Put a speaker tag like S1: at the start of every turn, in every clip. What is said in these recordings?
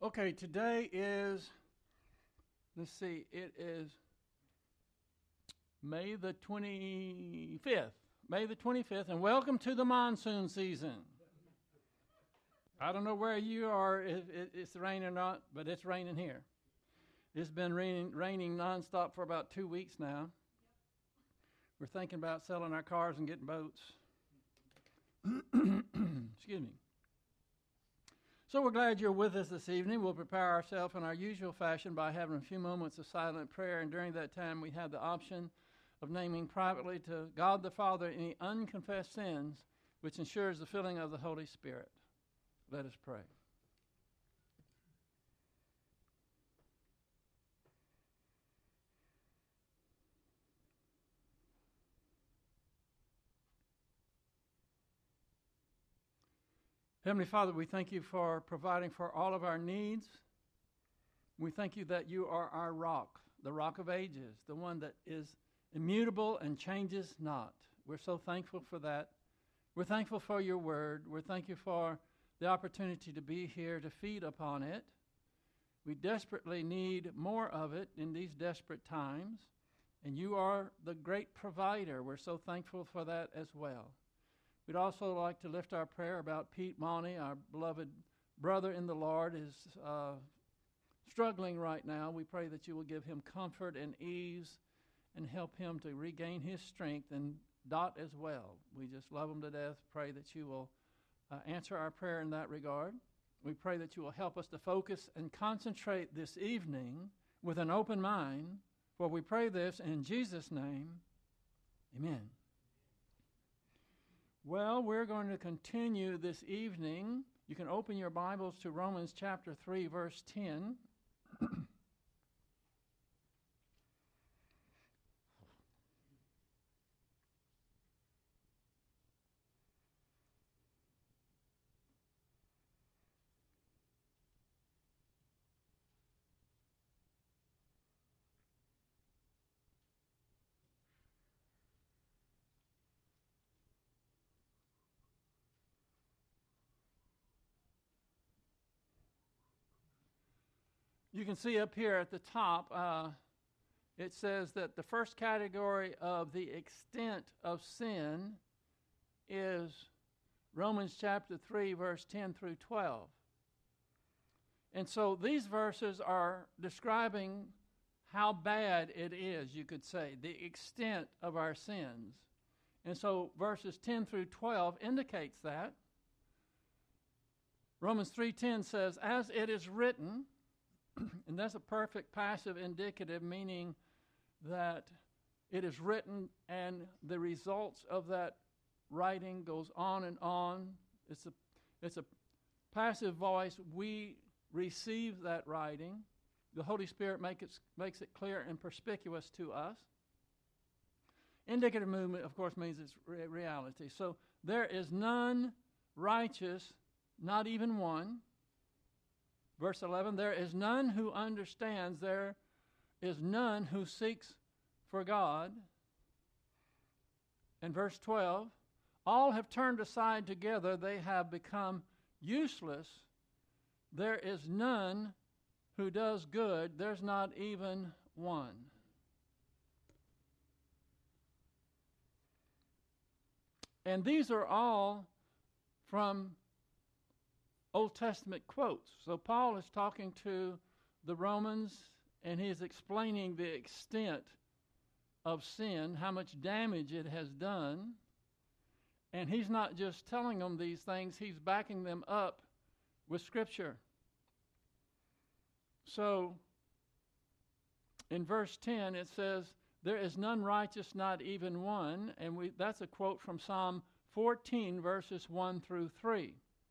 S1: Okay, today is, let's see, it is May the 25th. May the 25th, and welcome to the monsoon season. I don't know where you are, if it's raining or not, but it's raining here. It's been raining nonstop for about 2 weeks now. We're thinking about selling our cars and getting boats. Excuse me. So we're glad you're with us this evening. We'll prepare ourselves in our usual fashion by having a few moments of silent prayer, and during that time we have the option of naming privately to God the Father any unconfessed sins, which ensures the filling of the Holy Spirit. Let us pray. Heavenly Father, we thank you for providing for all of our needs. We thank you that you are our rock, the rock of ages, the one that is immutable and changes not. We're so thankful for that. We're thankful for your word. We're thankful for the opportunity to be here to feed upon it. We desperately need more of it in these desperate times, and you are the great provider. We're so thankful for that as well. We'd also like to lift our prayer about Pete Monty, our beloved brother in the Lord, is struggling right now. We pray that you will give him comfort and ease and help him to regain his strength, and Dot as well. We just love him to death. Pray that you will answer our prayer in that regard. We pray that you will help us to focus and concentrate this evening with an open mind, for we pray this in Jesus' name. Amen. Well, we're going to continue this evening. You can open your Bibles to Romans chapter 3, verse 10. You can see up here at the top, it says that the first category of the extent of sin is Romans chapter 3, verse 10 through 12. And so these verses are describing how bad it is, you could say, the extent of our sins. And so verses 10 through 12 indicates that. Romans 3:10 says, as it is written, and that's a perfect passive indicative, meaning that it is written and the results of that writing goes on and on. It's a passive voice. We receive that writing. The Holy Spirit makes it clear and perspicuous to us. Indicative movement, of course, means it's reality. So there is none righteous, not even one. Verse 11, there is none who understands, there is none who seeks for God. And verse 12, all have turned aside together, they have become useless. There is none who does good, there's not even one. And these are all from Old Testament quotes. So Paul is talking to the Romans, and he is explaining the extent of sin, how much damage it has done. And he's not just telling them these things, he's backing them up with Scripture. So in verse 10 it says, there is none righteous, not even one. And that's a quote from Psalm 14, verses 1 through 3.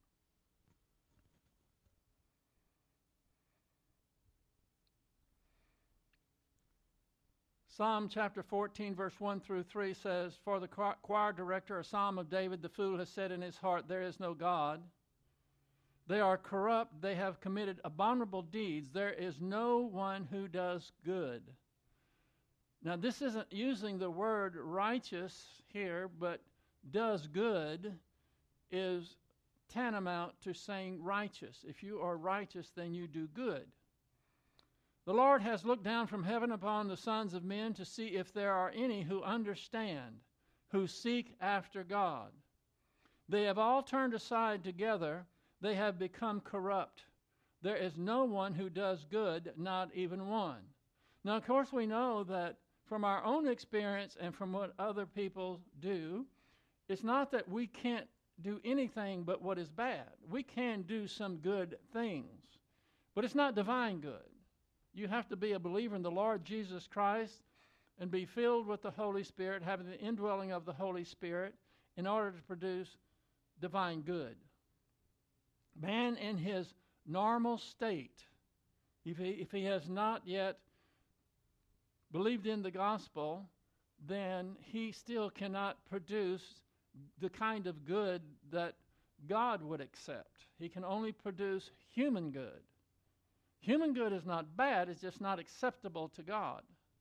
S1: Psalm chapter 14, verse 1 through 3 says, for the choir director, a psalm of David, the fool has said in his heart, there is no God. They are corrupt, they have committed abominable deeds. There is no one who does good. Now, this isn't using the word righteous here, but does good is tantamount to saying righteous. If you are righteous, then you do good. The Lord has looked down from heaven upon the sons of men to see if there are any who understand, who seek after God. They have all turned aside together. They have become corrupt. There is no one who does good, not even one. Now, of course, we know that from our own experience and from what other people do, it's not that we can't do anything but what is bad. We can do some good things, but it's not divine good. You have to be a believer in the Lord Jesus Christ and be filled with the Holy Spirit, having the indwelling of the Holy Spirit in order to produce divine good. Man in his normal state, if he has not yet believed in the gospel, then he still cannot produce the kind of good that God would accept. He can only produce human good. Human good is not bad, it's just not acceptable to God.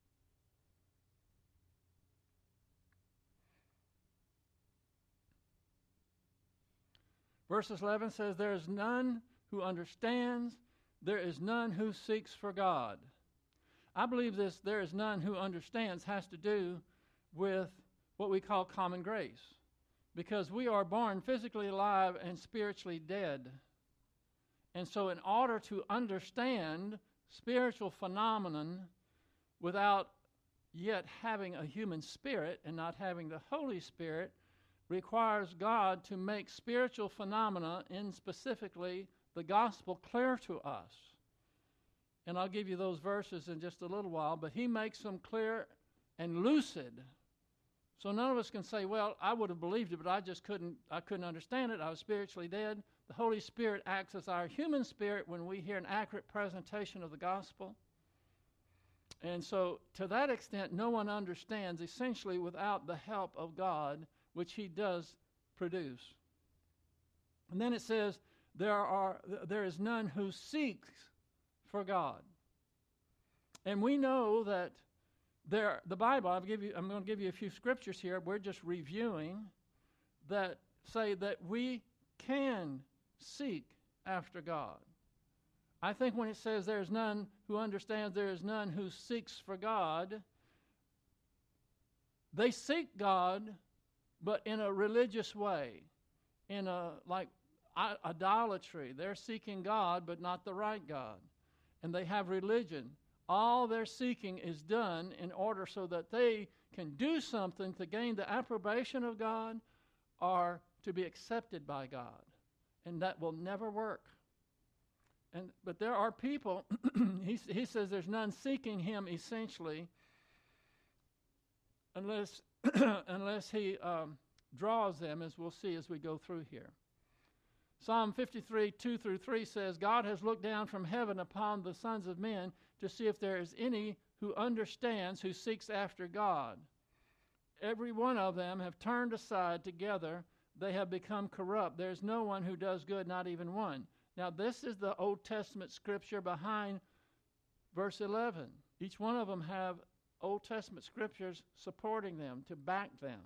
S1: Verses 11 says, there is none who understands, there is none who seeks for God. I believe this, there is none who understands, has to do with what we call common grace. Because we are born physically alive and spiritually dead. And so in order to understand spiritual phenomenon without yet having a human spirit and not having the Holy Spirit requires God to make spiritual phenomena, and specifically the gospel, clear to us. And I'll give you those verses in just a little while, but he makes them clear and lucid. So none of us can say, well, I would have believed it, but I couldn't understand it. I was spiritually dead. The Holy Spirit acts as our human spirit when we hear an accurate presentation of the gospel. And so to that extent, no one understands essentially without the help of God, which he does produce. And then it says, there is none who seeks for God. And we know that the Bible, I'm going to give you a few scriptures here. We're just reviewing that say that we can seek after God. I think when it says there is none who understands, there is none who seeks for God, they seek God, but in a religious way, in a like idolatry. They're seeking God, but not the right God. And they have religion. All their seeking is done in order so that they can do something to gain the approbation of God or to be accepted by God. And that will never work. But there are people, he says there's none seeking him essentially unless he draws them, as we'll see as we go through here. Psalm 53, 2 through 3 says, God has looked down from heaven upon the sons of men to see if there is any who understands, who seeks after God. Every one of them have turned aside together. They have become corrupt. There is no one who does good, not even one. Now, this is the Old Testament scripture behind verse 11. Each one of them have Old Testament scriptures supporting them, to back them.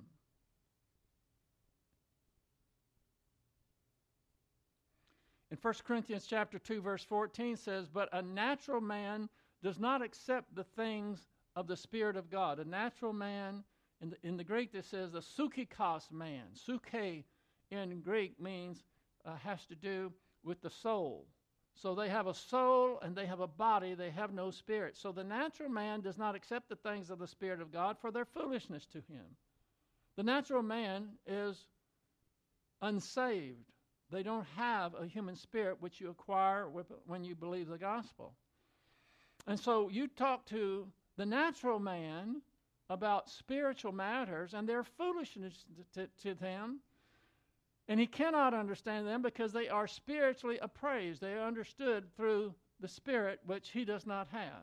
S1: In 1 Corinthians chapter 2, verse 14 says, but a natural man does not accept the things of the Spirit of God. A natural man, in the Greek this says the psychikos man. Psyche in Greek means, has to do with the soul. So they have a soul and they have a body, they have no spirit. So the natural man does not accept the things of the Spirit of God, for their foolishness to him. The natural man is unsaved. They don't have a human spirit which you acquire when you believe the gospel. And so you talk to the natural man about spiritual matters, and they're foolishness to them. And he cannot understand them because they are spiritually appraised. They are understood through the Spirit, which he does not have.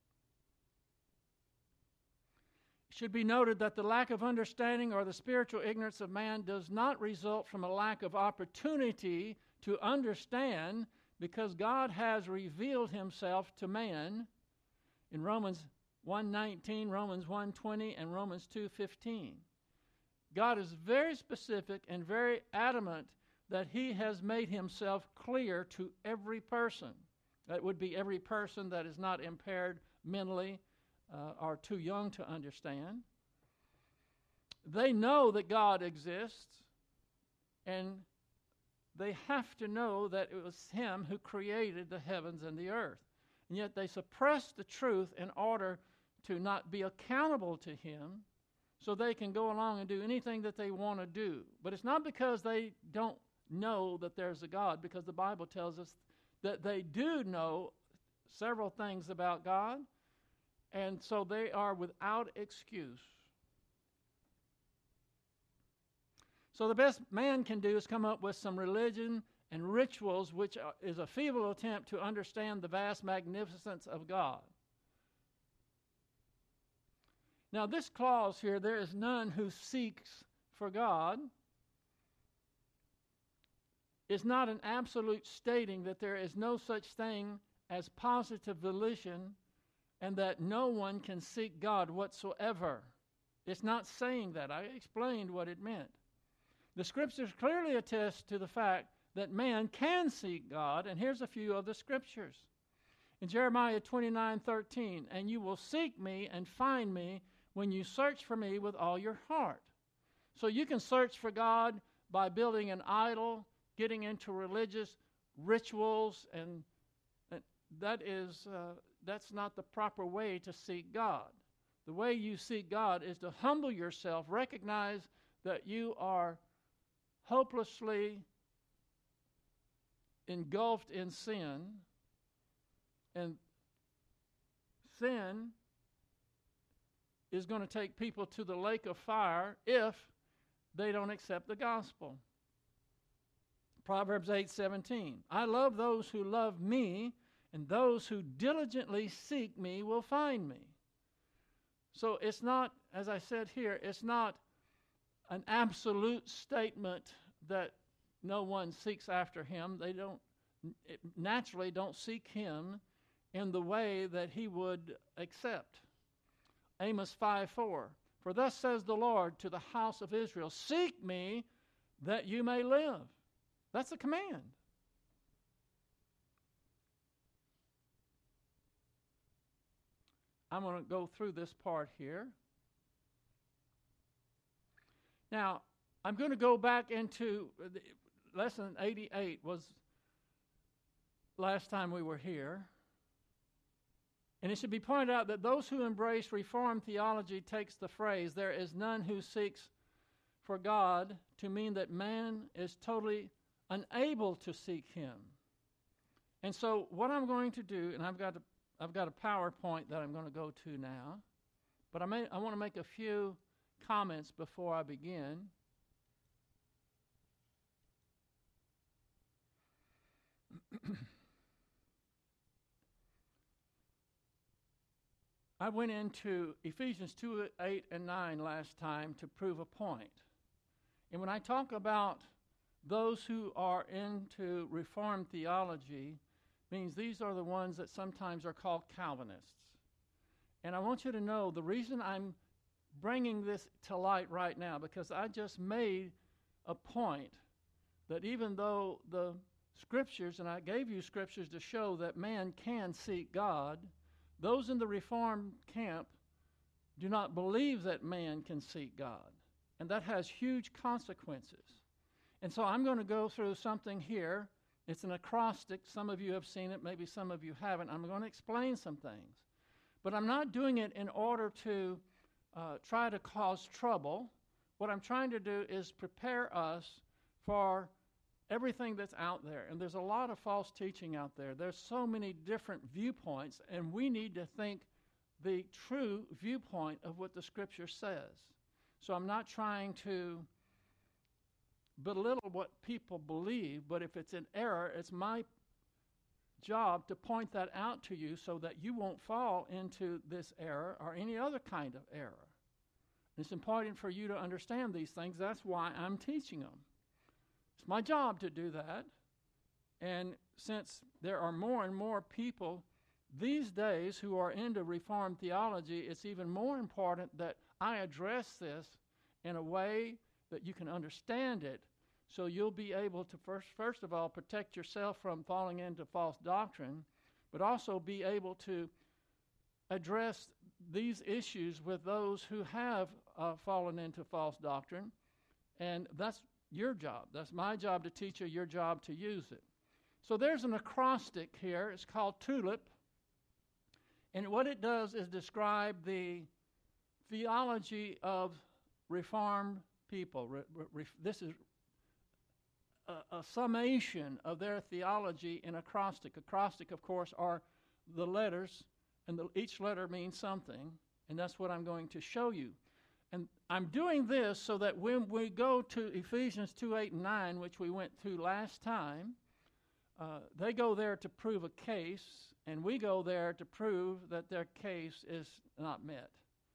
S1: It should be noted that the lack of understanding or the spiritual ignorance of man does not result from a lack of opportunity to understand, because God has revealed himself to man in Romans 1:19, Romans 1:20, and Romans 2:15. God is very specific and very adamant that he has made himself clear to every person. That would be every person that is not impaired mentally or too young to understand. They know that God exists, and they have to know that it was him who created the heavens and the earth. And yet they suppress the truth in order to not be accountable to him, so they can go along and do anything that they want to do. But it's not because they don't know that there's a God, because the Bible tells us that they do know several things about God, and so they are without excuse. So the best man can do is come up with some religion and rituals, which is a feeble attempt to understand the vast magnificence of God. Now, this clause here, there is none who seeks for God, is not an absolute stating that there is no such thing as positive volition and that no one can seek God whatsoever. It's not saying that. I explained what it meant. The scriptures clearly attest to the fact that man can seek God, and here's a few of the scriptures. In Jeremiah 29:13, "And you will seek me and find me when you search for me with all your heart." So you can search for God by building an idol, getting into religious rituals, and that's not the proper way to seek God. The way you seek God is to humble yourself, recognize that you are hopelessly engulfed in sin, and sin is going to take people to the lake of fire if they don't accept the gospel. Proverbs 8:17, "I love those who love me, and those who diligently seek me will find me." So it's not, as I said here, it's not an absolute statement that no one seeks after him. They naturally don't seek him in the way that he would accept. Amos 5:4, "For thus says the Lord to the house of Israel, seek me that you may live." That's a command. I'm going to go through this part here. Now, I'm going to go back into lesson 88 was last time we were here. And it should be pointed out that those who embrace Reformed theology takes the phrase, "There is none who seeks for God," to mean that man is totally unable to seek him. And so what I'm going to do, and I've got a PowerPoint that I'm going to go to now, but I want to make a few comments before I begin. I went into Ephesians 2:8 and 9 last time to prove a point. And when I talk about those who are into Reformed theology, means these are the ones that sometimes are called Calvinists. And I want you to know the reason I'm bringing this to light right now, because I just made a point that even though the scriptures, and I gave you scriptures to show that man can seek God, those in the Reformed camp do not believe that man can seek God. And that has huge consequences. And so I'm going to go through something here. It's an acrostic. Some of you have seen it, maybe some of you haven't. I'm going to explain some things. But I'm not doing it in order to try to cause trouble. What I'm trying to do is prepare us for everything that's out there. And there's a lot of false teaching out there. There's so many different viewpoints, and we need to think the true viewpoint of what the Scripture says. So I'm not trying to belittle what people believe, but if it's an error, it's my job to point that out to you so that you won't fall into this error or any other kind of error. It's important for you to understand these things. That's why I'm teaching them. It's my job to do that. And since there are more and more people these days who are into Reformed theology, it's even more important that I address this in a way that you can understand it, so you'll be able to first of all protect yourself from falling into false doctrine, but also be able to address these issues with those who have fallen into false doctrine. And that's your job. That's my job to teach you, your job to use it. So there's an acrostic here. It's called TULIP. And what it does is describe the theology of Reformed people. This is a summation of their theology in acrostic. Acrostic, of course, are the letters, and each letter means something, and that's what I'm going to show you. And I'm doing this so that when we go to Ephesians 2, 8, and 9, which we went through last time, they go there to prove a case, and we go there to prove that their case is not met.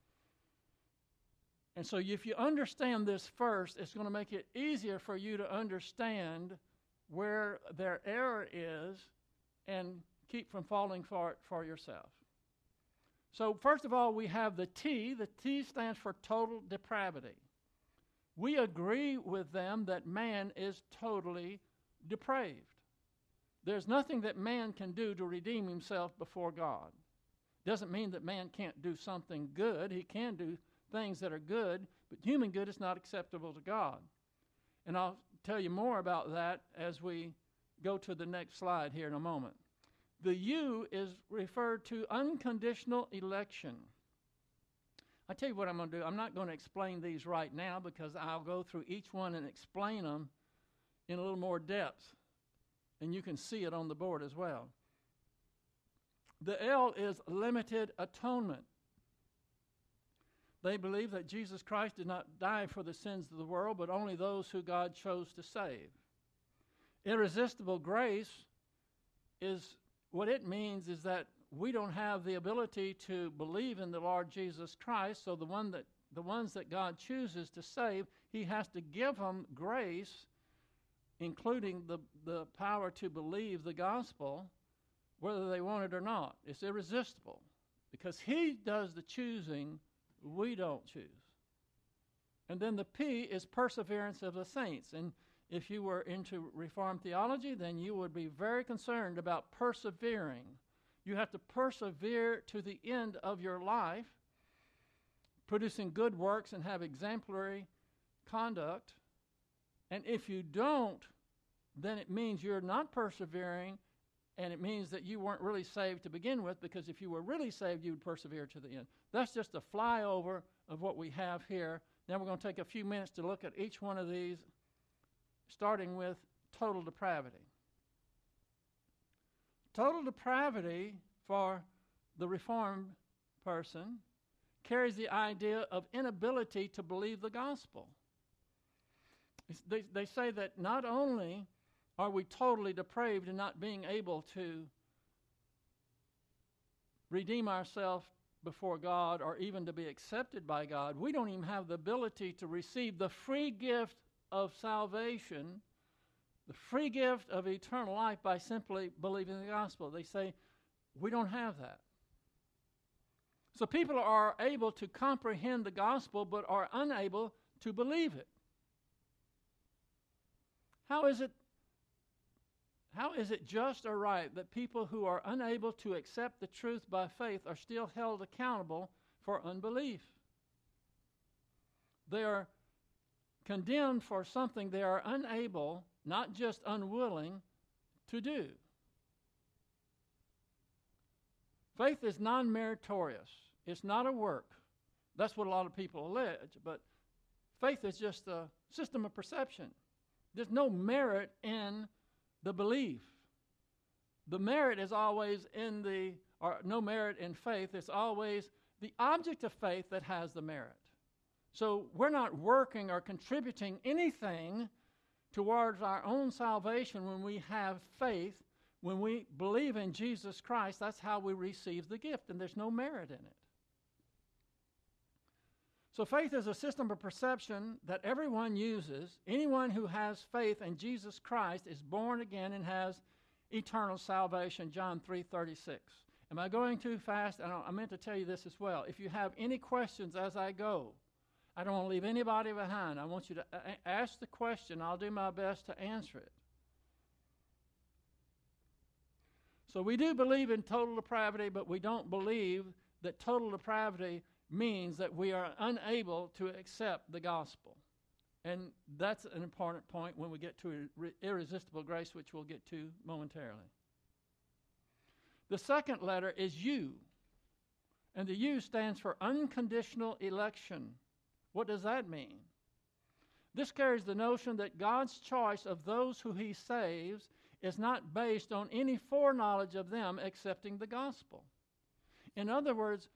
S1: And so if you understand this first, it's going to make it easier for you to understand where their error is and keep from falling for it for yourself. So first of all, we have the T. The T stands for total depravity. We agree with them that man is totally depraved. There's nothing that man can do to redeem himself before God. Doesn't mean that man can't do something good. He can do things that are good, but human good is not acceptable to God. And I'll tell you more about that as we go to the next slide here in a moment. The U is referred to unconditional election. I tell you what I'm going to do. I'm not going to explain these right now because I'll go through each one and explain them in a little more depth. And you can see it on the board as well. The L is limited atonement. They believe that Jesus Christ did not die for the sins of the world, but only those who God chose to save. Irresistible grace is, what it means is that we don't have the ability to believe in the Lord Jesus Christ, so the ones that God chooses to save, he has to give them grace, including the power to believe the gospel, whether they want it or not. It's irresistible because he does the choosing. We don't choose. And then the P is perseverance of the saints. And if you were into Reformed theology, then you would be very concerned about persevering. You have to persevere to the end of your life, producing good works and have exemplary conduct. And if you don't, then it means you're not persevering, and it means that you weren't really saved to begin with, because if you were really saved, you would persevere to the end. That's just a flyover of what we have here. Now we're going to take a few minutes to look at each one of these, starting with total depravity. Total depravity for the Reformed person carries the idea of inability to believe the gospel. They say that not only are we totally depraved in not being able to redeem ourselves before God or even to be accepted by God, we don't even have the ability to receive the free gift of salvation, the free gift of eternal life by simply believing the gospel. They say we don't have that. So people are able to comprehend the gospel but are unable to believe it. How is it just or right that people who are unable to accept the truth by faith are still held accountable for unbelief? They are condemned for something they are unable, not just unwilling, to do. Faith is non-meritorious. It's not a work. That's what a lot of people allege, but faith is just a system of perception. There's no merit in the belief. The merit is always no merit in faith. It's always the object of faith that has the merit. So we're not working or contributing anything towards our own salvation when we have faith. When we believe in Jesus Christ, that's how we receive the gift, and there's no merit in it. So faith is a system of perception that everyone uses. Anyone who has faith in Jesus Christ is born again and has eternal salvation, John 3:36. Am I going too fast? I meant to tell you this as well. If you have any questions as I go, I don't want to leave anybody behind. I want you to ask the question. I'll do my best to answer it. So we do believe in total depravity, but we don't believe that total depravity means that we are unable to accept the gospel. And that's an important point when we get to irresistible grace, which we'll get to momentarily. The second letter is U, and the U stands for unconditional election. What does that mean? This carries the notion that God's choice of those who he saves is not based on any foreknowledge of them accepting the gospel. In other words,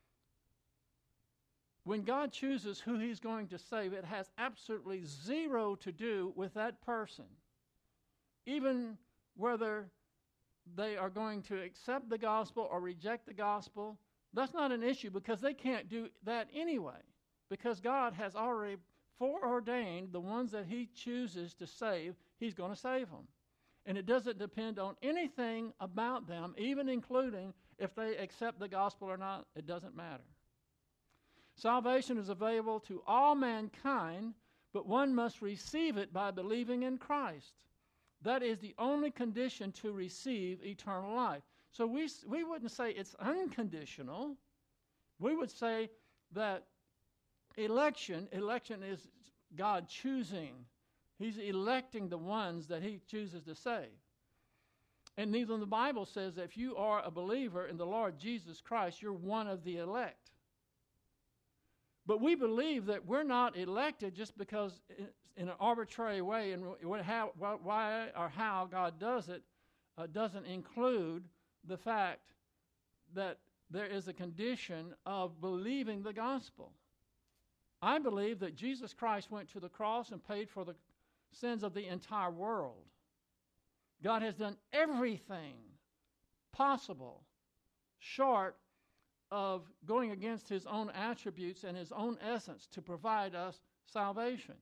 S1: when God chooses who he's going to save, it has absolutely zero to do with that person. Even whether they are going to accept the gospel or reject the gospel, that's not an issue because they can't do that anyway. Because God has already foreordained the ones that he chooses to save, he's going to save them. And it doesn't depend on anything about them, even including if they accept the gospel or not. It doesn't matter. Salvation is available to all mankind, but one must receive it by believing in Christ. That is the only condition to receive eternal life. So we wouldn't say it's unconditional. We would say that election is God choosing. He's electing the ones that he chooses to save. And even the Bible says that if you are a believer in the Lord Jesus Christ, you're one of the elect. But we believe that we're not elected just because in an arbitrary way, and why or how God does it doesn't include the fact that there is a condition of believing the gospel. I believe that Jesus Christ went to the cross and paid for the sins of the entire world. God has done everything possible short of going against his own attributes and his own essence to provide us salvation.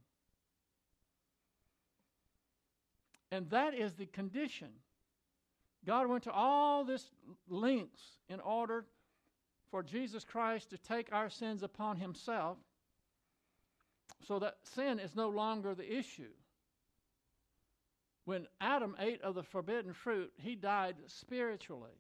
S1: And that is the condition. God went to all this lengths in order for Jesus Christ to take our sins upon himself so that sin is no longer the issue. When Adam ate of the forbidden fruit, he died spiritually.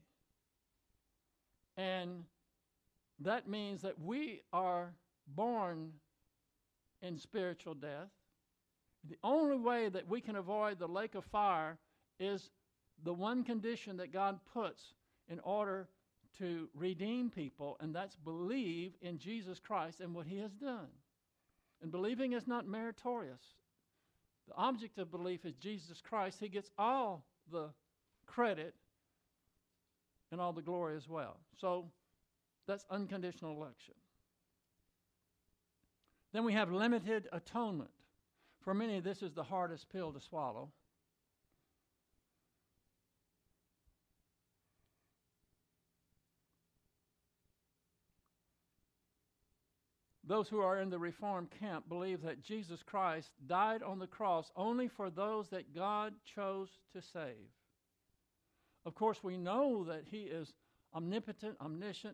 S1: And that means that we are born in spiritual death. The only way that we can avoid the lake of fire is the one condition that God puts in order to redeem people, and that's believe in Jesus Christ and what he has done. And believing is not meritorious. The object of belief is Jesus Christ. He gets all the credit and all the glory as well. So that's unconditional election. Then we have limited atonement. For many, this is the hardest pill to swallow. Those who are in the Reformed camp believe that Jesus Christ died on the cross only for those that God chose to save. Of course, we know that he is omnipotent, omniscient,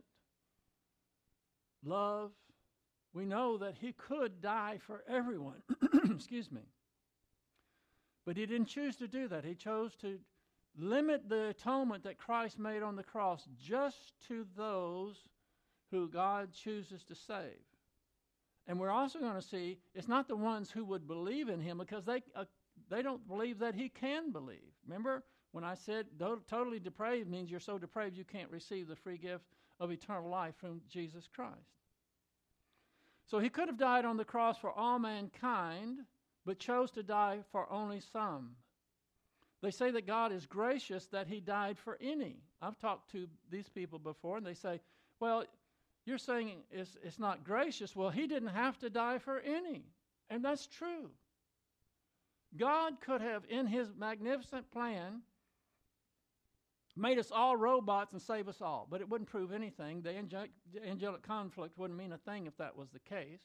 S1: love. We know that he could die for everyone. Excuse me. But he didn't choose to do that. He chose to limit the atonement that Christ made on the cross just to those who God chooses to save. And we're also going to see it's not the ones who would believe in him because they don't believe that he can believe. Remember when I said totally depraved means you're so depraved you can't receive the free gift of eternal life from Jesus Christ. So he could have died on the cross for all mankind, but chose to die for only some. They say that God is gracious that he died for any. I've talked to these people before, and they say, well, you're saying it's not gracious. Well, he didn't have to die for any. And that's true. God could have, in his magnificent plan, made us all robots and save us all. But it wouldn't prove anything. The angelic conflict wouldn't mean a thing if that was the case.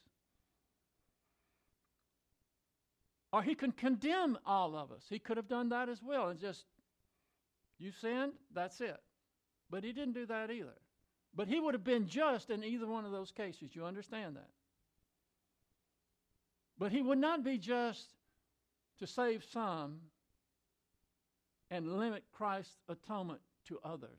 S1: Or he can condemn all of us. He could have done that as well. And just, you sinned, that's it. But he didn't do that either. But he would have been just in either one of those cases. You understand that? But he would not be just to save some and limit Christ's atonement to others.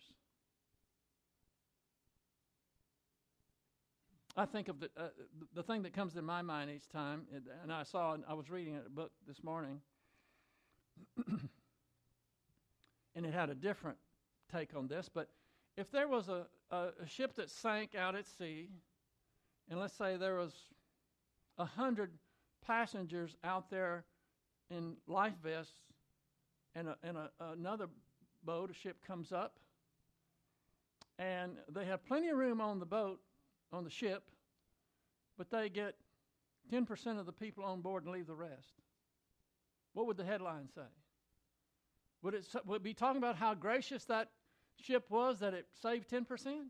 S1: I think of the thing that comes to my mind each time, and I was reading a book this morning, and it had a different take on this, but if there was a ship that sank out at sea, and let's say there was 100 passengers out there in life vests, and another boat, a ship comes up, and they have plenty of room on the boat, on the ship, but they get 10% of the people on board and leave the rest. What would the headline say? Would it be talking about how gracious that ship was that it saved 10%?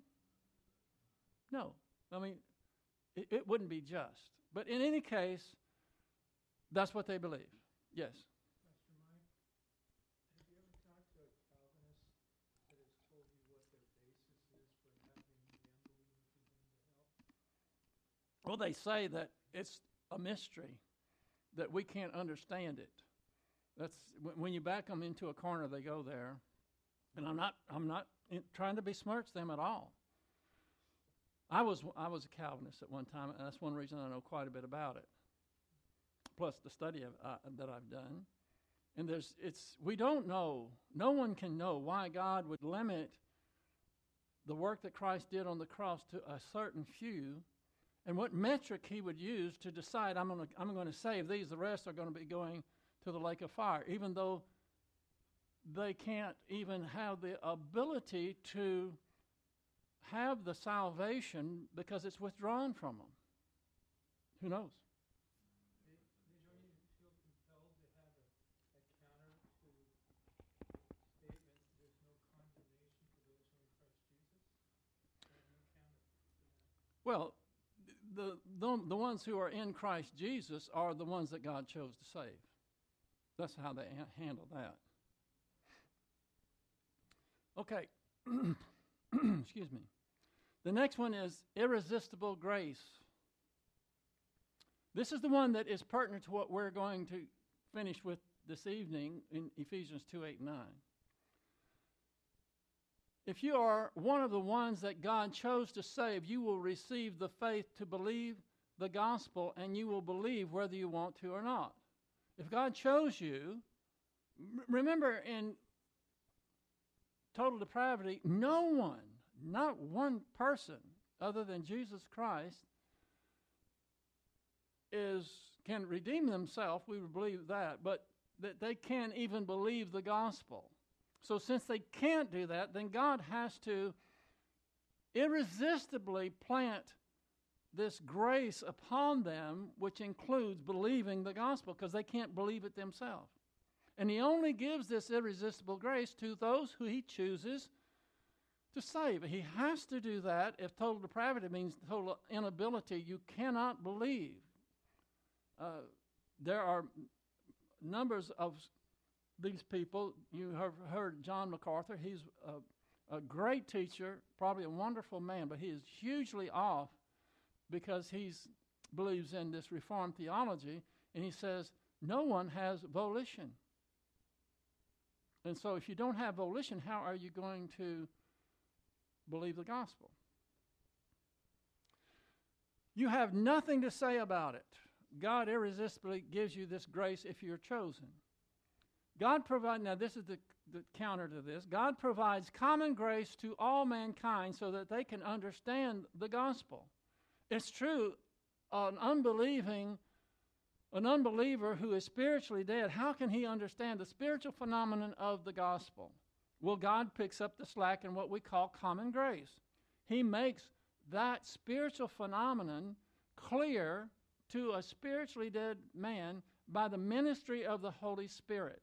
S1: No. I mean, it wouldn't be just. But in any case, that's what they believe. Yes?
S2: Pastor Mike, have you ever talked to a Calvinist that has told you what their basis is for having the unbeliever condemned to hell?
S1: Well, they say that it's a mystery, that we can't understand it. That's when you back them into a corner, they go there. And I'm not trying to besmirch them at all. I was a Calvinist at one time, and that's one reason I know quite a bit about it. Plus the study that I've done. And we don't know, no one can know why God would limit the work that Christ did on the cross to a certain few, and what metric he would use to decide, I'm going to save these, the rest are going to be going to the lake of fire, even though they can't even have the ability to have the salvation because it's withdrawn from them. Who knows?
S2: Don't you feel compelled to have a counter to statement, there's no condemnation for those who are in Christ Jesus? There's no counter to that.
S1: Well, the ones who are in Christ Jesus are the ones that God chose to save. That's how they handle that. Okay. Excuse me. The next one is irresistible grace. This is the one that is pertinent to what we're going to finish with this evening in Ephesians 2:8-9. If you are one of the ones that God chose to save, you will receive the faith to believe the gospel, and you will believe whether you want to or not. If God chose you, remember in total depravity, no one, not one person other than Jesus Christ can redeem themselves. We would believe that, but that they can't even believe the gospel. So since they can't do that, then God has to irresistibly plant this grace upon them, which includes believing the gospel, because they can't believe it themselves. And he only gives this irresistible grace to those who he chooses to save. He has to do that. If total depravity means total inability, you cannot believe. There are numbers of these people. You have heard John MacArthur. He's a great teacher, probably a wonderful man, but he is hugely off because he believes in this Reformed theology, and he says no one has volition. And so if you don't have volition, how are you going to believe the gospel? You have nothing to say about it. God irresistibly gives you this grace if you're chosen. God provides, now this is the counter to this, God provides common grace to all mankind so that they can understand the gospel. It's true, an unbeliever who is spiritually dead, how can he understand the spiritual phenomenon of the gospel? Well, God picks up the slack in what we call common grace. He makes that spiritual phenomenon clear to a spiritually dead man by the ministry of the Holy Spirit.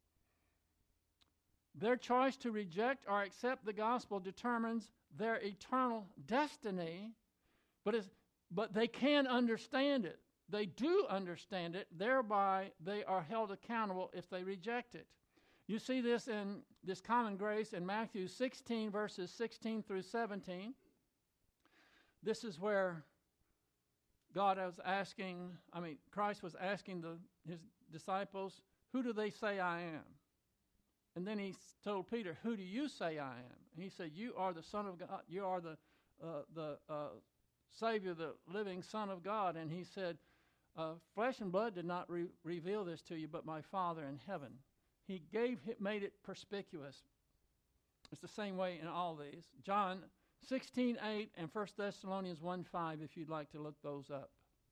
S1: Their choice to reject or accept the gospel determines their eternal destiny, but they can understand it. They do understand it, thereby they are held accountable if they reject it. You see this in this common grace in Matthew 16, verses 16 through 17. This is where Christ was asking his disciples, who do they say I am? And then he told Peter, who do you say I am? And he said, you are the Son of God. You are the Savior, the living Son of God. And he said, flesh and blood did not reveal this to you, but my Father in heaven. He made it perspicuous. It's the same way in all these. John 16:8 and 1 Thessalonians 1:5, if you'd like to look those up.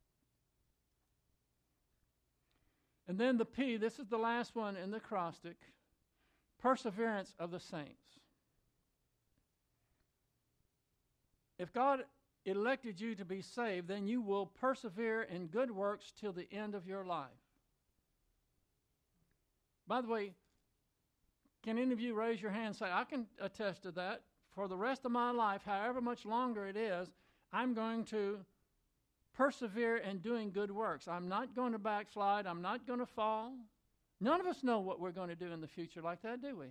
S1: And then the P, this is the last one in the acrostic, perseverance of the saints. If God elected you to be saved, then you will persevere in good works till the end of your life. By the way, can any of you raise your hand and say, I can attest to that. For the rest of my life, however much longer it is, I'm going to persevere in doing good works. I'm not going to backslide. I'm not going to fall. None of us know what we're going to do in the future like that, do we?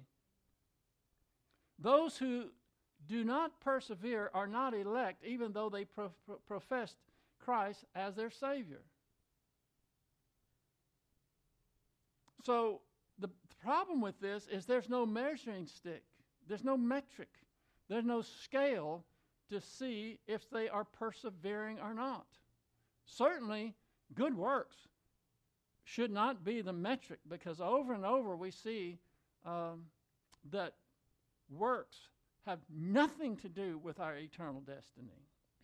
S1: Those who do not persevere are not elect, even though they professed Christ as their Savior. So the problem with this is there's no measuring stick. There's no metric. There's no scale to see if they are persevering or not. Certainly, good works should not be the metric, because over and over we see that works have nothing to do with our eternal destiny.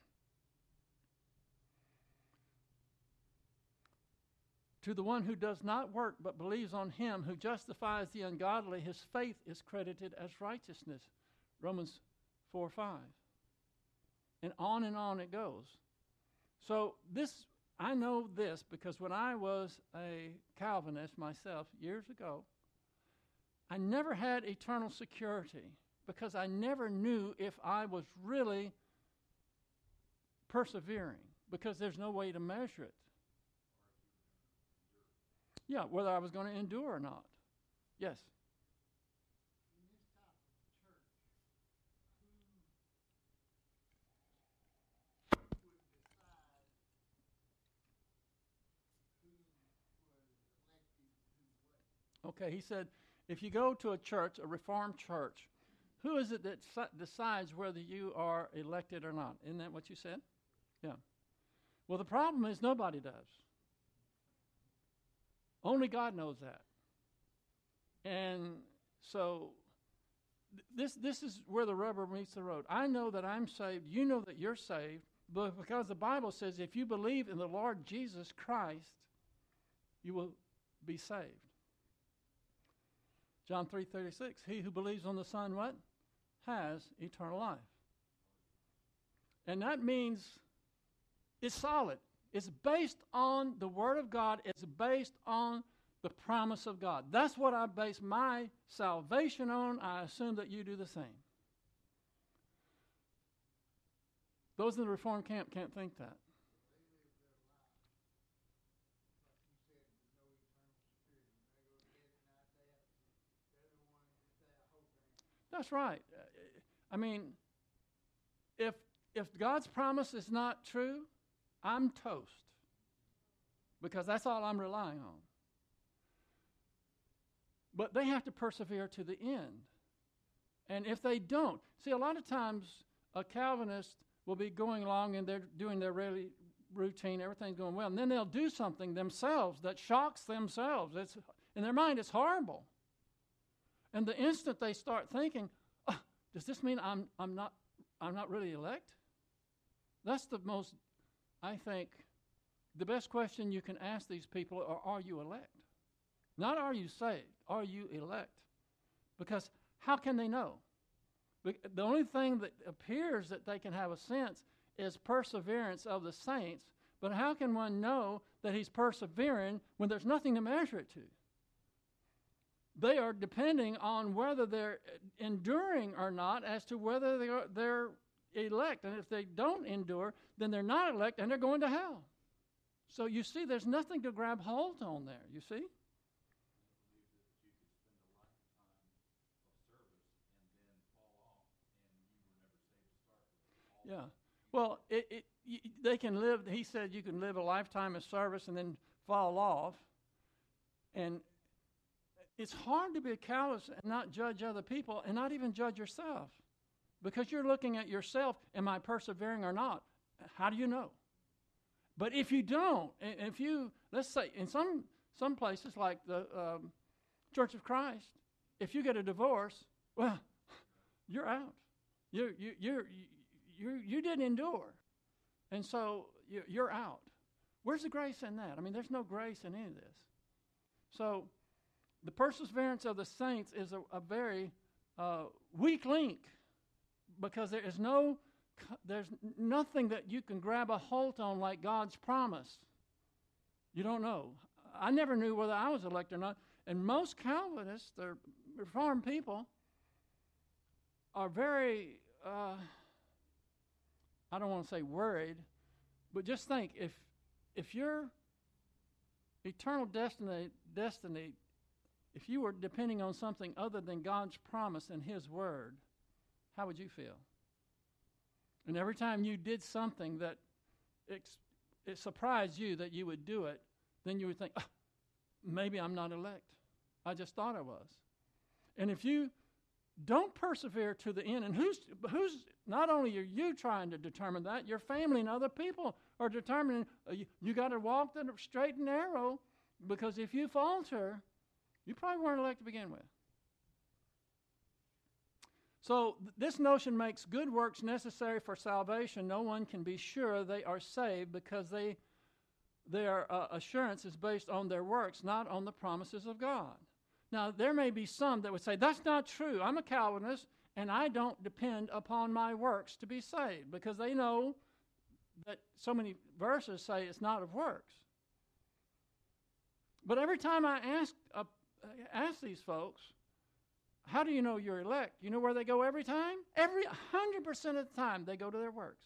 S1: To the one who does not work but believes on him who justifies the ungodly, his faith is credited as righteousness. Romans 4:5. And on it goes. So I know this because when I was a Calvinist myself years ago, I never had eternal security because I never knew if I was really persevering, because there's no way to measure it. Yeah, whether I was going to endure or not. Yes. Okay, he said, if you go to a church, a Reformed church, who is it that decides whether you are elected or not? Isn't that what you said? Yeah. Well, the problem is nobody does. Only God knows that. And so this is where the rubber meets the road. I know that I'm saved. You know that you're saved. But because the Bible says if you believe in the Lord Jesus Christ, you will be saved. John 3:36, he who believes on the Son, what? Has eternal life. And that means it's solid. It's based on the Word of God. It's based on the promise of God. That's what I base my salvation on. I assume that you do the same. Those in the Reformed camp can't think that. That's right. I mean, if God's promise is not true, I'm toast, because that's all I'm relying on. But they have to persevere to the end. And if they don't, see, a lot of times a Calvinist will be going along and they're doing their really routine, everything's going well, and then they'll do something themselves that shocks themselves. In their mind, it's horrible. And the instant they start thinking, oh, does this mean I'm not really elect? That's the most, I think, the best question you can ask these people are you elect? Not are you saved, are you elect? Because how can they know? The only thing that appears that they can have a sense is perseverance of the saints, but how can one know that he's persevering when there's nothing to measure it to? They are depending on whether they're enduring or not as to whether they're elect. And if they don't endure, then they're not elect and they're going to hell. So you see, there's nothing to grab hold on there, you see? Yeah. Well, they can live, he said you can live a lifetime of service and then fall off. And it's hard to be callous and not judge other people and not even judge yourself. Because you're looking at yourself, am I persevering or not? How do you know? But if you don't, if you, let's say, in some places like the Church of Christ, if you get a divorce, well, you're out. You didn't endure. And so you're out. Where's the grace in that? I mean, there's no grace in any of this. So the perseverance of the saints is a very weak link, because there's nothing that you can grab a hold on like God's promise. You don't know. I never knew whether I was elected or not. And most Calvinists, the Reformed people, are very, I don't want to say worried, but just think, if your eternal destiny, if you were depending on something other than God's promise and His Word, how would you feel? And every time you did something that it surprised you that you would do it, then you would think, maybe I'm not elect. I just thought I was. And if you don't persevere to the end, and who's not only are you trying to determine that, your family and other people are determining you got to walk the straight and narrow, because if you falter, you probably weren't elected to begin with. So this notion makes good works necessary for salvation. No one can be sure they are saved because their assurance is based on their works, not on the promises of God. Now, there may be some that would say, that's not true. I'm a Calvinist, and I don't depend upon my works to be saved, because they know that so many verses say it's not of works. But every time I ask these folks, how do you know you're elect? You know where they go every time? 100% of the time, they go to their works.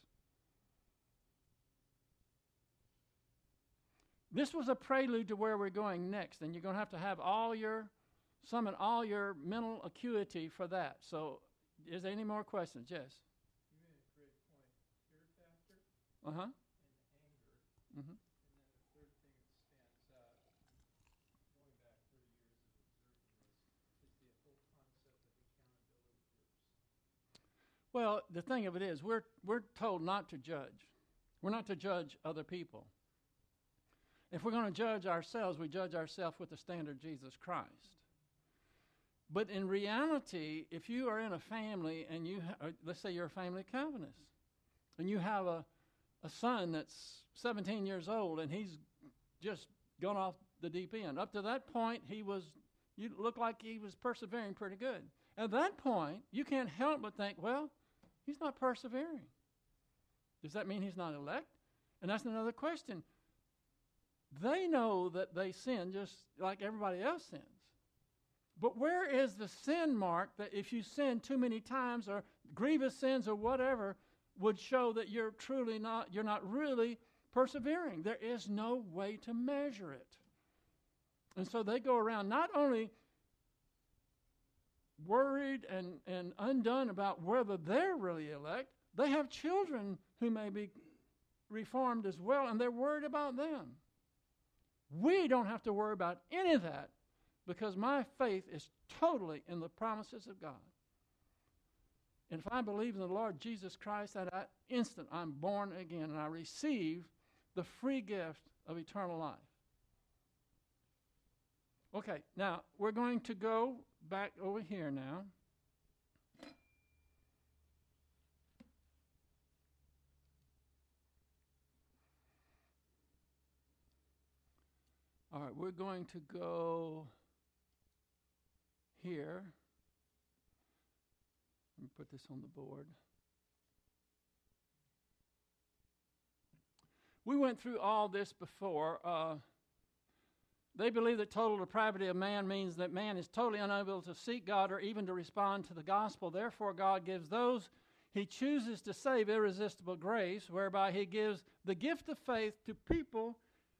S1: This was a prelude to where we're going next, and you're going to have summon all your mental acuity for that. So, is there any more questions? Yes.
S2: You made a great point. Fear factor.
S1: Uh-huh.
S2: And anger.
S1: Mm-hmm.
S2: And then the third thing that stands out, going back 30 years of observing this, is the whole concept of accountability groups.
S1: Well, the thing of it is, we're told not to judge. We're not to judge other people. If we're going to judge ourselves, we judge ourselves with the standard of Jesus Christ. But in reality, if you are in a family and let's say you're a family Calvinist, and you have a son that's 17 years old and he's just gone off the deep end. Up to that point, you look like he was persevering pretty good. At that point, you can't help but think, well, he's not persevering. Does that mean he's not elect? And that's another question. They know that they sin just like everybody else sins. But where is the sin mark that if you sin too many times or grievous sins or whatever would show that you're not really persevering? There is no way to measure it. And so they go around not only worried and undone about whether they're really elect, they have children who may be reformed as well, and they're worried about them. We don't have to worry about any of that, because my faith is totally in the promises of God. And if I believe in the Lord Jesus Christ, at that instant I'm born again and I receive the free gift of eternal life. Okay, now we're going to go back over here now. All right, we're going to go here. Let me put this on the board. We went through all this before. They believe that total depravity of man means that man is totally unable to seek God or even to respond to the gospel. Therefore, God gives those He chooses to save irresistible grace, whereby He gives the gift of faith to people,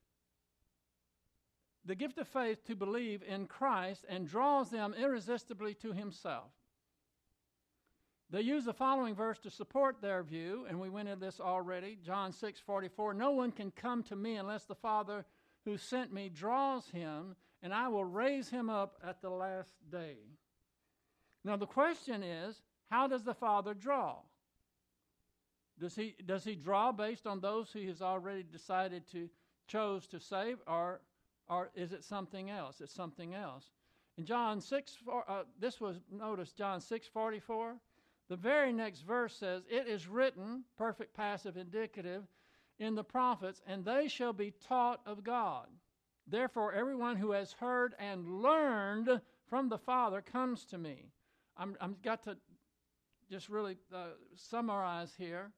S1: the gift of faith to believe in Christ, and draws them irresistibly to Himself. They use the following verse to support their view, and we went into this already. John 6:44, no one can come to me unless the Father who sent me draws him, and I will raise him up at the last day. Now the question is, how does the Father draw? Does he draw based on those he has already decided to chose to save, or is it something else? It's something else. In John 6, notice John 6:44. The very next verse says, it is written, perfect passive indicative, in the prophets, and they shall be taught of God. Therefore, everyone who has heard and learned from the Father comes to me. I'm got to just really summarize here.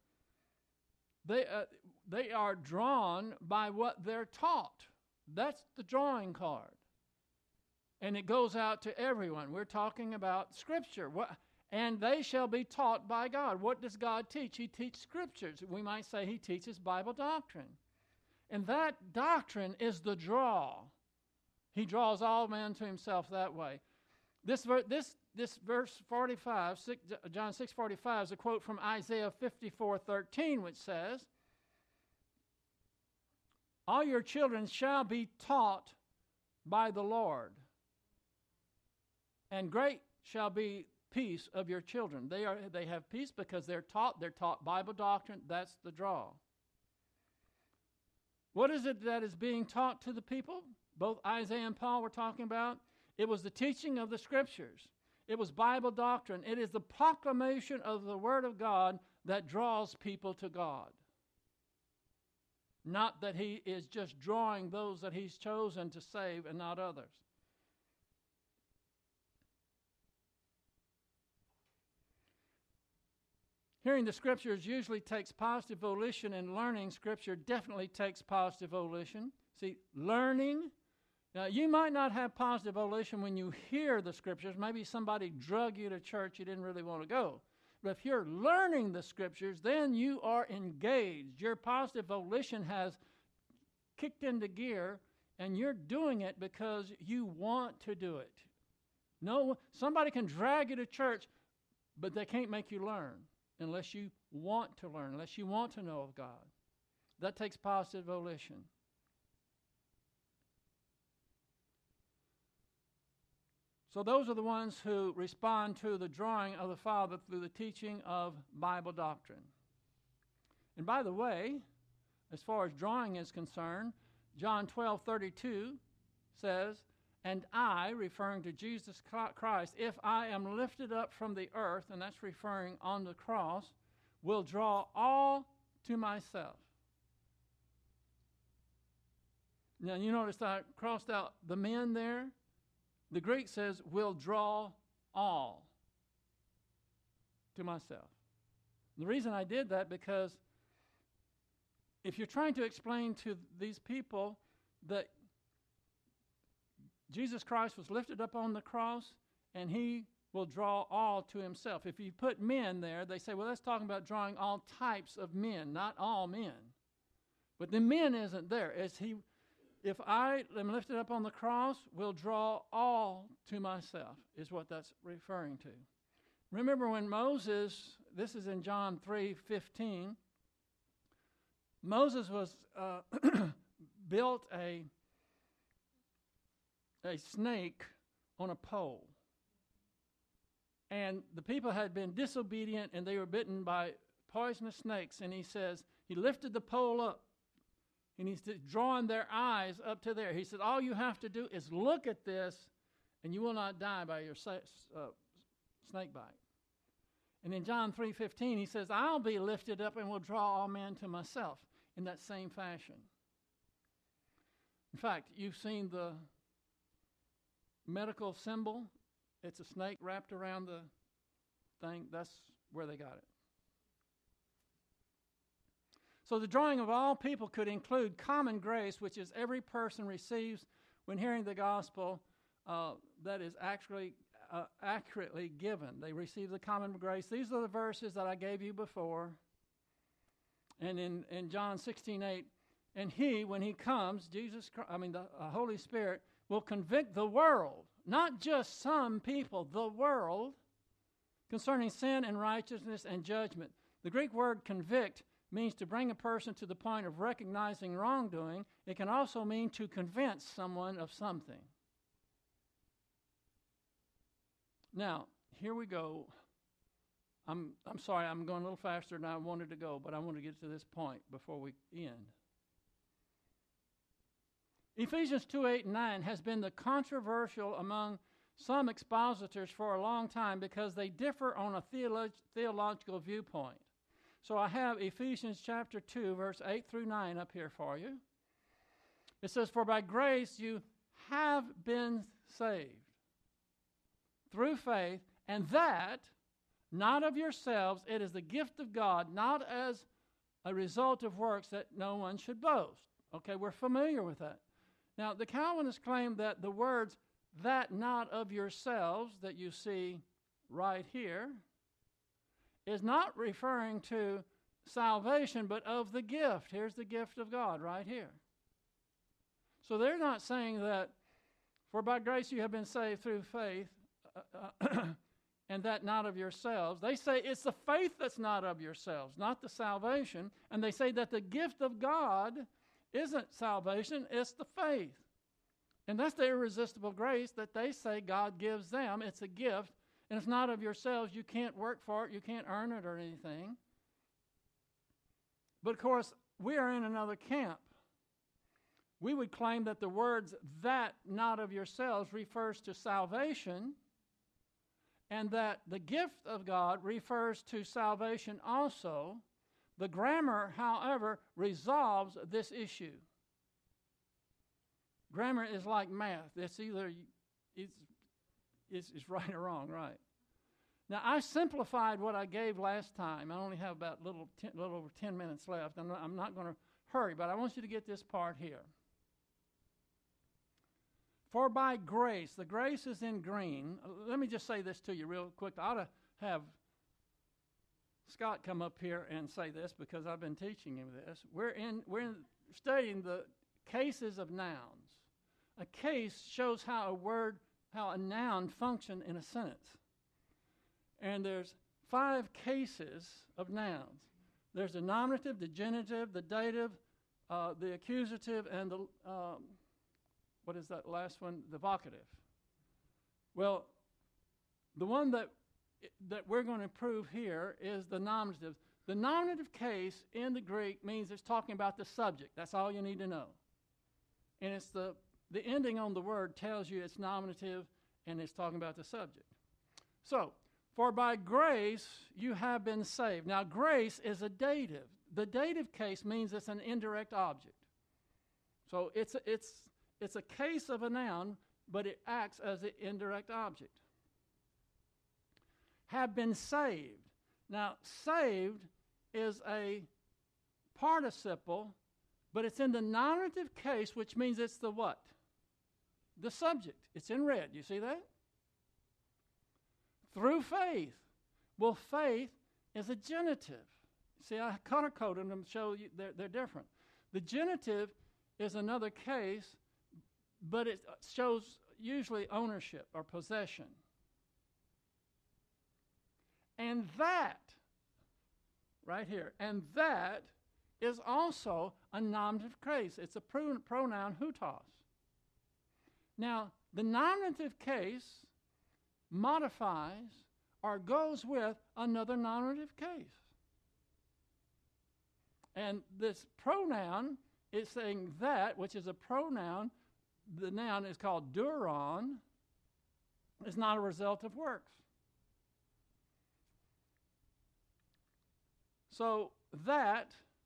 S1: They are drawn by what they're taught. That's the drawing card. And it goes out to everyone. We're talking about Scripture. And they shall be taught by God. What does God teach? He teaches Scriptures. We might say he teaches Bible doctrine. And that doctrine is the draw. He draws all men to himself that way. This verse 45, John 6:45, is a quote from Isaiah 54:13, which says, all your children shall be taught by the Lord, and great shall be peace of your children. They have peace because they're taught Bible doctrine. That's the draw. What is it that is being taught to the people? Both Isaiah and Paul were talking about. It was the teaching of the Scriptures. It was Bible doctrine. It is the proclamation of the Word of God that draws people to God. Not that he is just drawing those that he's chosen to save and not others. Hearing the Scriptures usually takes positive volition, and learning Scripture definitely takes positive volition. See, learning, now you might not have positive volition when you hear the Scriptures. Maybe somebody drug you to church you didn't really want to go. But if you're learning the Scriptures, then you are engaged. Your positive volition has kicked into gear, and you're doing it because you want to do it. No, somebody can drag you to church, but they can't make you learn. Unless you want to learn, unless you want to know of God. That takes positive volition. So those are the ones who respond to the drawing of the Father through the teaching of Bible doctrine. And by the way, as far as drawing is concerned, John 12:32 says, and I, referring to Jesus Christ, if I am lifted up from the earth, and that's referring on the cross, will draw all to myself. Now, you notice I crossed out the men there. The Greek says, will draw all to myself. The reason I did that, because if you're trying to explain to these people that Jesus Christ was lifted up on the cross, and he will draw all to himself. If you put men there, they say, well, that's talking about drawing all types of men, not all men. But the men isn't there. If I am lifted up on the cross, will draw all to myself, is what that's referring to. Remember when Moses, this is in John 3:15, Moses was built a snake on a pole. And the people had been disobedient, and they were bitten by poisonous snakes. And he says, he lifted the pole up, and he's drawing their eyes up to there. He said, all you have to do is look at this, and you will not die by your snake bite. And in John 3:15, he says, I'll be lifted up and will draw all men to myself, in that same fashion. In fact, you've seen the medical symbol. It's a snake wrapped around the thing. That's where they got it. So the drawing of all people could include common grace, which is every person receives when hearing the gospel that is actually accurately given. They receive the common grace. These are the verses that I gave you before. And in John 16:8, and he, when he comes, the Holy Spirit, will convict the world, not just some people, the world, concerning sin and righteousness and judgment. The Greek word convict means to bring a person to the point of recognizing wrongdoing. It can also mean to convince someone of something. Now, here we go. I'm sorry, I'm going a little faster than I wanted to go, but I want to get to this point before we end. Ephesians 2:8 and 9 has been the controversial among some expositors for a long time because they differ on a theological viewpoint. So I have Ephesians chapter 2, verse 8 through 9 up here for you. It says, "For by grace you have been saved through faith, and that not of yourselves, it is the gift of God, not as a result of works, that no one should boast." Okay, we're familiar with that. Now, the Calvinists claim that the words, "that not of yourselves," that you see right here, is not referring to salvation, but of the gift. Here's the gift of God right here. So they're not saying that, "For by grace you have been saved through faith," and that not of yourselves. They say it's the faith that's not of yourselves, not the salvation. And they say that the gift of God isn't salvation, it's the faith. And that's the irresistible grace that they say God gives them. It's a gift, and it's not of yourselves. You can't work for it, you can't earn it or anything. But of course, we are in another camp. We would claim that the words "that not of yourselves" refers to salvation, and that the gift of God refers to salvation also. The grammar, however, resolves this issue. Grammar is like math. It's either it's right or wrong, right? Now, I simplified what I gave last time. I only have about a little over 10 minutes left. I'm not going to hurry, but I want you to get this part here. For by grace, the grace is in green. Let me just say this to you real quick. I ought to have Scott come up here and say this because I've been teaching him this. We're studying the cases of nouns. A case shows how a noun functions in a sentence. And there's 5 cases of nouns. There's the nominative, the genitive, the dative, the accusative, and the what is that last one? The vocative. Well, the one that we're going to prove here is the nominative. The nominative case in the Greek means it's talking about the subject. That's all you need to know. And it's the ending on the word tells you it's nominative and it's talking about the subject. So, for by grace you have been saved. Now, grace is a dative. The dative case means it's an indirect object. So it's a case of a noun, but it acts as an indirect object. Have been saved. Now, saved is a participle, but it's in the nominative case, which means it's the what? The subject. It's in red. You see that? Through faith. Well, faith is a genitive. See, I color-coded them to show you they're different. The genitive is another case, but it shows usually ownership or possession. And that, right here, and that is also a nominative case. It's a pronoun hutos. Now, the nominative case modifies or goes with another nominative case. And this pronoun is saying that, which is a pronoun. The noun is called duron, is not a result of works. So that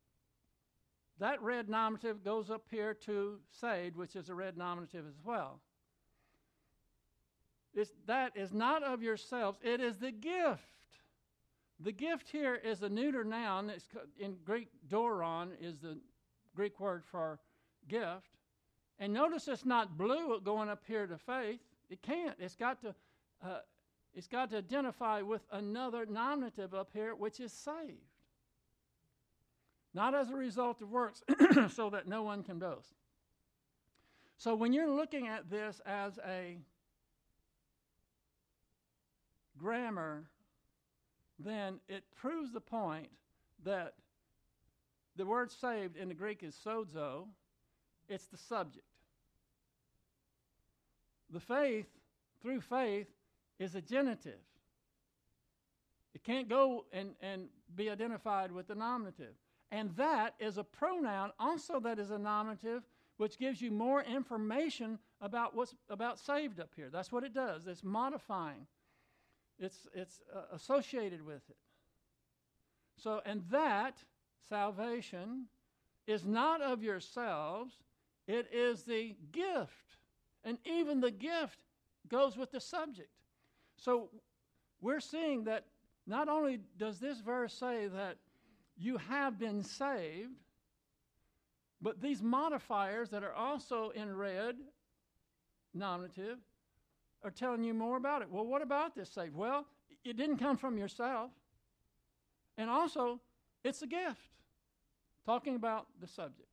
S1: red nominative goes up here to saved, which is a red nominative as well. That is not of yourselves, it is the gift. The gift here is a neuter noun. In Greek, doron is the Greek word for gift. And notice it's not blue going up here to faith. It can't. It's got to identify with another nominative up here, which is saved. Not as a result of works, so that no one can boast. So when you're looking at this as a grammar then it proves the point that the word saved in the Greek is sozo. It's the subject. The faith, through faith, is a genitive. It can't go and be identified with the nominative. And that is a pronoun also that is a nominative, which gives you more information about what's about saved up here. That's what it does. It's modifying. It's associated with it. So, and that salvation is not of yourselves. It is the gift. And even the gift goes with the subject. So we're seeing that not only does this verse say that you have been saved, but these modifiers that are also in red, nominative, are telling you more about it. Well, what about this saved? Well, it didn't come from yourself. And also, it's a gift. Talking about the subject.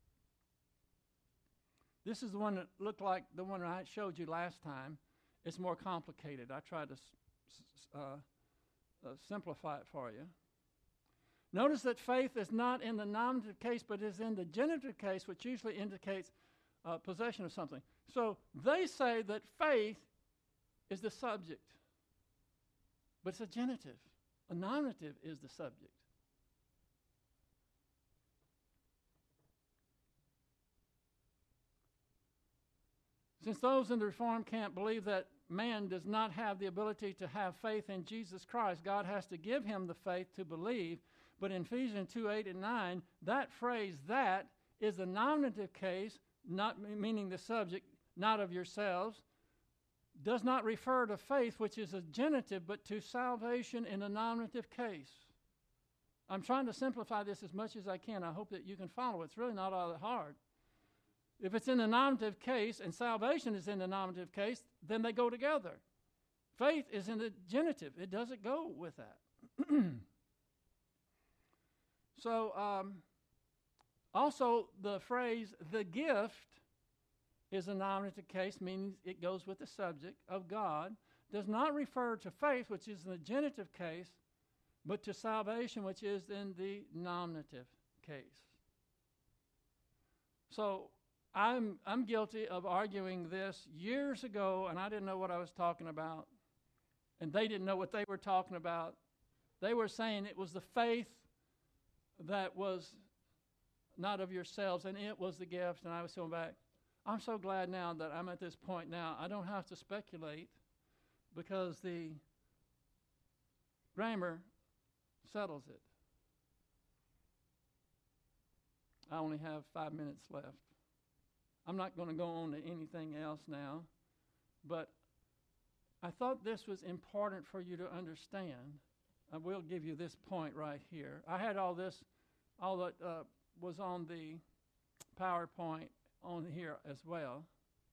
S1: This is the one that looked like the one I showed you last time. It's more complicated. I tried to simplify it for you. Notice that faith is not in the nominative case, but is in the genitive case, which usually indicates possession of something. So they say that faith is the subject, but it's a genitive. A nominative is the subject. Since those in the Reformed camp believe that man does not have the ability to have faith in Jesus Christ, God has to give him the faith to believe. But in Ephesians 2:8 and 9, that phrase, that, is the nominative case, not meaning the subject, not of yourselves, does not refer to faith, which is a genitive, but to salvation in a nominative case. I'm trying to simplify this as much as I can. I hope that you can follow. It's really not all that hard. If it's in the nominative case and salvation is in the nominative case, then they go together. Faith is in the genitive. It doesn't go with that. So, also the phrase, the gift, is a nominative case, meaning it goes with the subject of God, does not refer to faith, which is in the genitive case, but to salvation, which is in the nominative case. So I'm guilty of arguing this years ago, and I didn't know what I was talking about, and they didn't know what they were talking about. They were saying it was the faith that was not of yourselves, and it was the gift, and I was going back. I'm so glad now that I'm at this point now. I don't have to speculate because the grammar settles it. I only have 5 minutes left. I'm not going to go on to anything else now, but I thought this was important for you to understand. I will give you this point right here. I had all that was on the PowerPoint on here as well.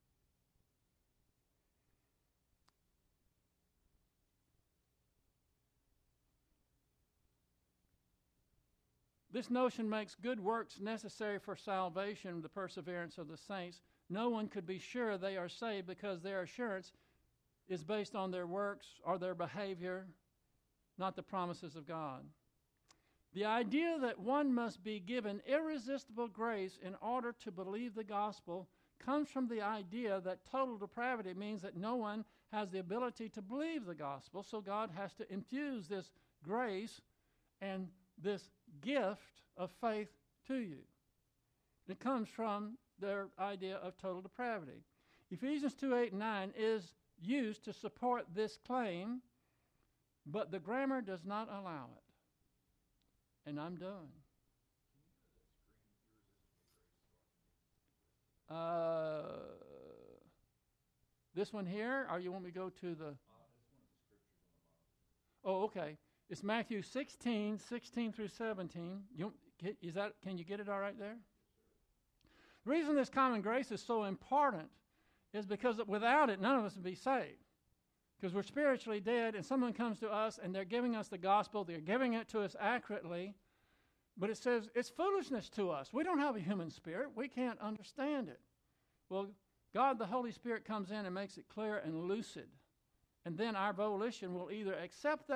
S1: This notion makes good works necessary for salvation, the perseverance of the saints. No one could be sure they are saved because their assurance is based on their works or their behavior, not the promises of God. The idea that one must be given irresistible grace in order to believe the gospel comes from the idea that total depravity means that no one has the ability to believe the gospel, so God has to infuse this grace and this gift of faith to you. It comes from their idea of total depravity. Ephesians 2:8 and 9 is used to support this claim, but the grammar does not allow it. And I'm done. This one here, or you want me to go to the... Oh, okay. It's Matthew 16 through 17. Can you get it all right there? The reason this common grace is so important is because without it, none of us would be saved. Because we're spiritually dead, and someone comes to us, and they're giving us the gospel. They're giving it to us accurately. But it says it's foolishness to us. We don't have a human spirit. We can't understand it. Well, God, the Holy Spirit, comes in and makes it clear and lucid. And then our volition will either accept that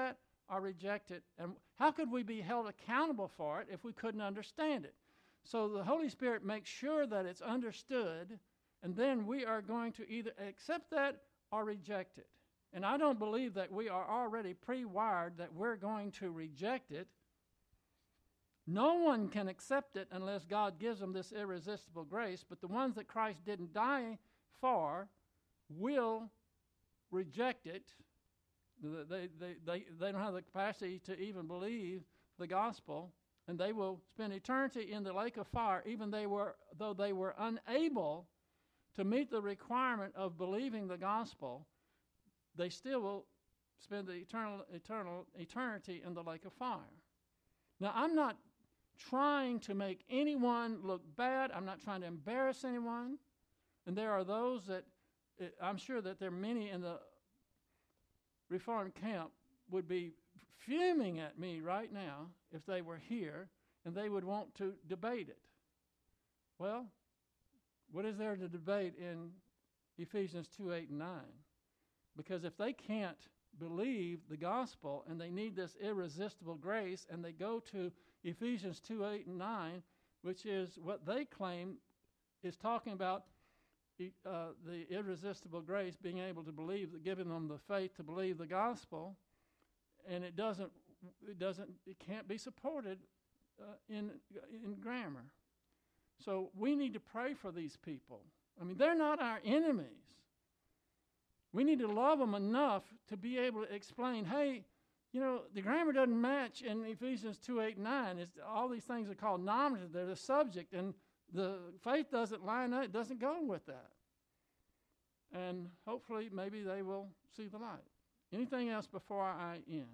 S1: or reject it? And how could we be held accountable for it if we couldn't understand it? So the Holy Spirit makes sure that it's understood, and then we are going to either accept that or reject it. And I don't believe that we are already pre-wired that we're going to reject it. No one can accept it unless God gives them this irresistible grace, but the ones that Christ didn't die for will reject it. They don't have the capacity to even believe the gospel, and they will spend eternity in the lake of fire, even though they were unable to meet the requirement of believing the gospel. They still will spend the eternity in the lake of fire. Now, I'm not trying to make anyone look bad. I'm not trying to embarrass anyone. And there are those that, I'm sure that there are many in the Reformed camp would be fuming at me right now if they were here, and they would want to debate it. Well, what is there to debate in Ephesians 2:8 and 9? Because if they can't believe the gospel and they need this irresistible grace, and they go to Ephesians 2:8 and 9, which is what they claim is talking about the irresistible grace, being able to believe, giving them the faith to believe the gospel, and it can't be supported in grammar. So we need to pray for these people. I mean, they're not our enemies. We need to love them enough to be able to explain, hey, the grammar doesn't match in Ephesians 2:8 and 9. All these things are called nominative. They're the subject, and the faith doesn't line up. It doesn't go with that. And hopefully, maybe they will see the light. Anything else before I end?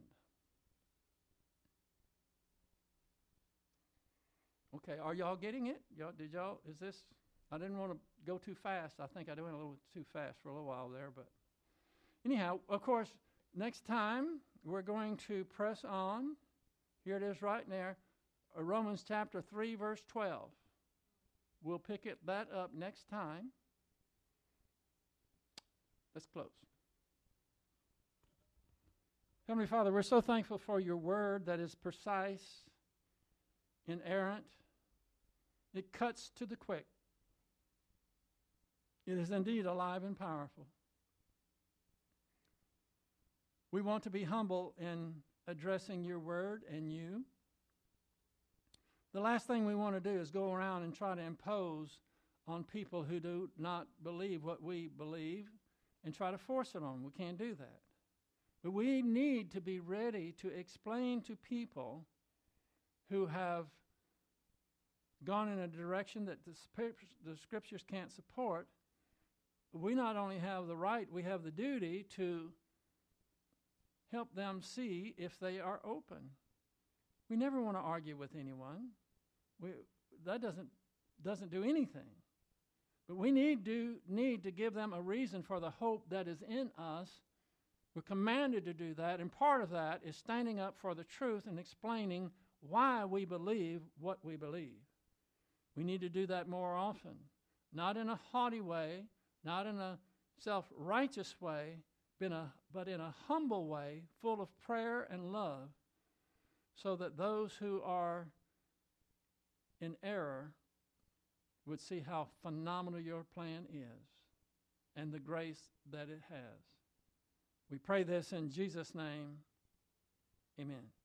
S1: Okay, are y'all getting it? I didn't want to go too fast. I think I went a little too fast for a little while there, but anyhow, of course, next time we're going to press on. Here it is right there, Romans chapter 3, verse 12. We'll pick that up next time. Let's close. Heavenly Father, we're so thankful for your word that is precise, inerrant. It cuts to the quick. It is indeed alive and powerful. We want to be humble in addressing your word and you. The last thing we want to do is go around and try to impose on people who do not believe what we believe and try to force it on them. We can't do that. But we need to be ready to explain to people who have gone in a direction that the scriptures can't support. We not only have the right, we have the duty to help them see if they are open. We never want to argue with anyone. That doesn't do anything. But we need to give them a reason for the hope that is in us. We're commanded to do that, and part of that is standing up for the truth and explaining why we believe what we believe. We need to do that more often, not in a haughty way, not in a self-righteous way, but in a humble way, full of prayer and love, so that those who are in error would see how phenomenal your plan is and the grace that it has. We pray this in Jesus' name. Amen.